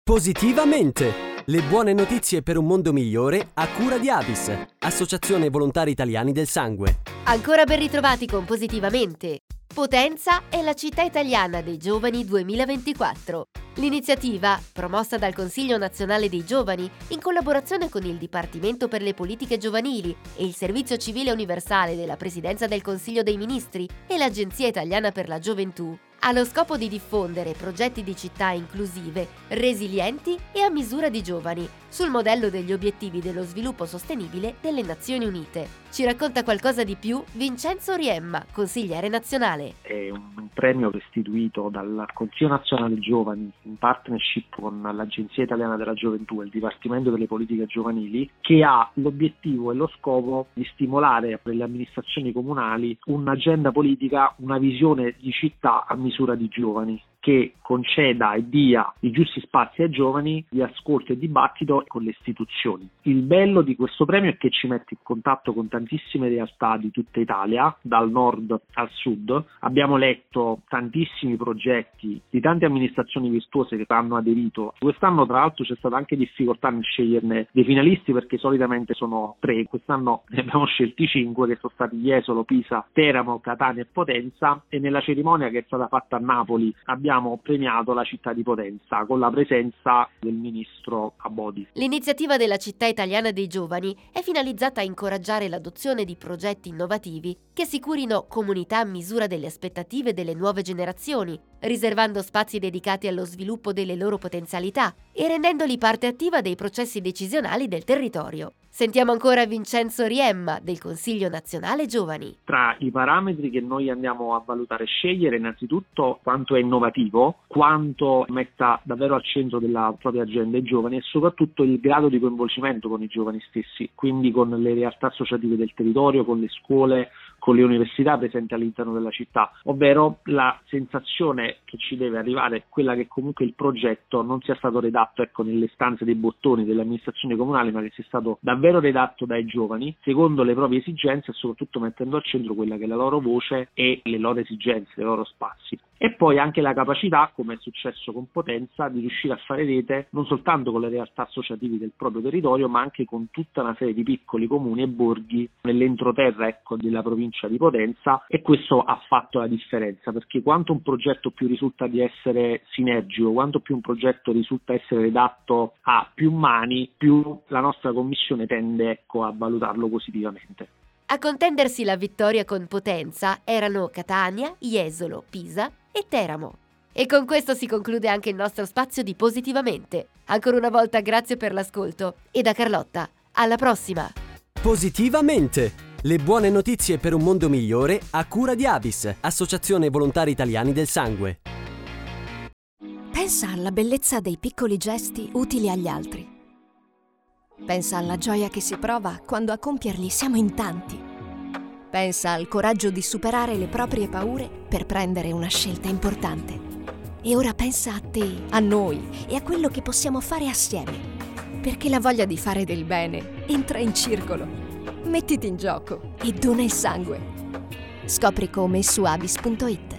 Positivamente! Le buone notizie per un mondo migliore a cura di Avis, Associazione Volontari Italiani del Sangue. Ancora ben ritrovati con Positivamente. Potenza è la città italiana dei giovani 2024. L'iniziativa, promossa dal Consiglio Nazionale dei Giovani, in collaborazione con il Dipartimento per le Politiche Giovanili e il Servizio Civile Universale della Presidenza del Consiglio dei Ministri e l'Agenzia Italiana per la Gioventù, ha lo scopo di diffondere progetti di città inclusive, resilienti e a misura di giovani, sul modello degli obiettivi dello sviluppo sostenibile delle Nazioni Unite. Ci racconta qualcosa di più Vincenzo Riemma, consigliere nazionale. È un premio istituito dal Consiglio Nazionale Giovani in partnership con l'Agenzia Italiana della Gioventù e il Dipartimento delle Politiche Giovanili, che ha l'obiettivo e lo scopo di stimolare per le amministrazioni comunali un'agenda politica, una visione di città a misura di giovani, che conceda e dia i giusti spazi ai giovani di ascolto e dibattito con le istituzioni. Il bello di questo premio è che ci mette in contatto con tantissime realtà di tutta Italia, dal nord al sud. Abbiamo letto tantissimi progetti di tante amministrazioni virtuose che hanno aderito. Quest'anno tra l'altro c'è stata anche difficoltà nel sceglierne dei finalisti, perché solitamente sono 3, quest'anno ne abbiamo scelti 5, che sono stati Jesolo, Pisa, Teramo, Catania e Potenza, e nella cerimonia che è stata fatta a Napoli abbiamo premiato la città di Potenza con la presenza del ministro Abodi. L'iniziativa della città italiana dei giovani è finalizzata a incoraggiare l'adozione di progetti innovativi che assicurino comunità a misura delle aspettative delle nuove generazioni, riservando spazi dedicati allo sviluppo delle loro potenzialità e rendendoli parte attiva dei processi decisionali del territorio. Sentiamo ancora Vincenzo Riemma del Consiglio Nazionale Giovani. Tra i parametri che noi andiamo a valutare e scegliere, innanzitutto quanto è innovativo, quanto metta davvero al centro della propria agenda i giovani e soprattutto il grado di coinvolgimento con i giovani stessi, quindi con le realtà associative del territorio, con le scuole, con le università presenti all'interno della città, ovvero la sensazione che ci deve arrivare è quella che comunque il progetto non sia stato redatto nelle stanze dei bottoni delle amministrazioni comunali, ma che sia stato davvero redatto dai giovani, secondo le proprie esigenze e soprattutto mettendo al centro quella che è la loro voce e le loro esigenze, i loro spazi. E poi anche la capacità, come è successo con Potenza, di riuscire a fare rete non soltanto con le realtà associative del proprio territorio, ma anche con tutta una serie di piccoli comuni e borghi nell'entroterra della provincia di Potenza, e questo ha fatto la differenza, perché quanto un progetto più risulta di essere sinergico, quanto più un progetto risulta essere redatto a più mani, più la nostra commissione tende a valutarlo positivamente. A contendersi la vittoria con Potenza erano Catania, Jesolo, Pisa e Teramo. E con questo si conclude anche il nostro spazio di Positivamente. Ancora una volta grazie per l'ascolto e da Carlotta, alla prossima! Positivamente! Le buone notizie per un mondo migliore a cura di Avis, Associazione Volontari Italiani del Sangue. Pensa alla bellezza dei piccoli gesti utili agli altri. Pensa alla gioia che si prova quando a compierli siamo in tanti. Pensa al coraggio di superare le proprie paure per prendere una scelta importante. E ora pensa a te, a noi e a quello che possiamo fare assieme. Perché la voglia di fare del bene entra in circolo. Mettiti in gioco e dona il sangue. Scopri come su avis.it.